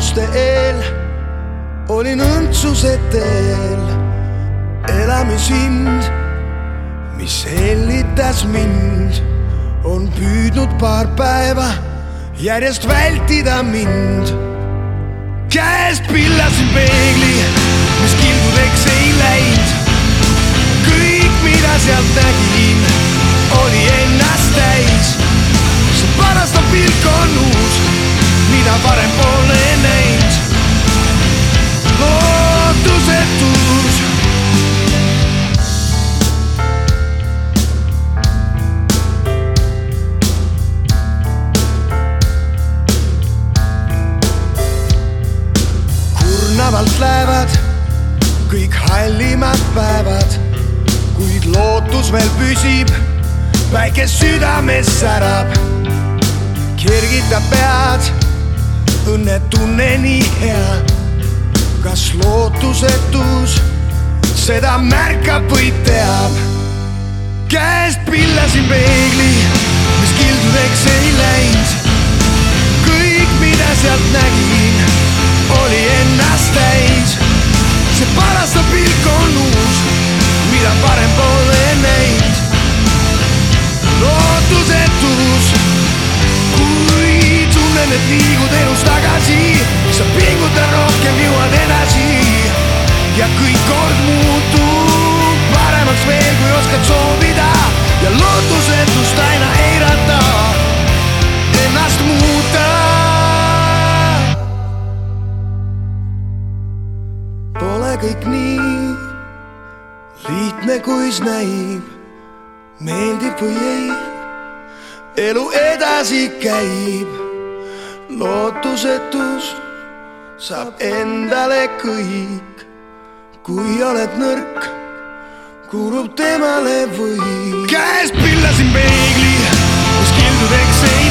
lootuste eel, olin õndsuse teel. Elamishind, mis hellitas mind, on püüdnud paar päeva järjest vältida mind. Käest pillasin peegli, mis kildudeks ei läinud. Kõik, mida sealt nägin, oli ennast täis. See parastav pilk on uus, mida varem pole näinud. Lootusetus. Kurnavalt lähevad kõik hallimad päevad, kuid lootus veel püsib, väike südames särab. Kergitab pead, õnnetunne nii hea. Kas lootusetus seda märkab või teab? Käest pillasin peegli, mis kildudeks ei läinud. Kõik, mida sealt nägin, oli ennast täis. See parastav pilk on uus, mida varem pole näinud. Lootusetus, kui tunnen, et liigud elus tagasi, sa pingutan rohkem, jõuad edasi ja kõik kord muutub paremaks veel, kui oskad soovida ja lootusetust aina eirata, ennast muuta. Pole kõik nii lihtne, kuis näib, meeldib või ei, elu edasi käib. Lootusetus saab endale kõik, kui oled nõrk, kuulub temale või. Käest pillasin peegli, mis kildudeks ei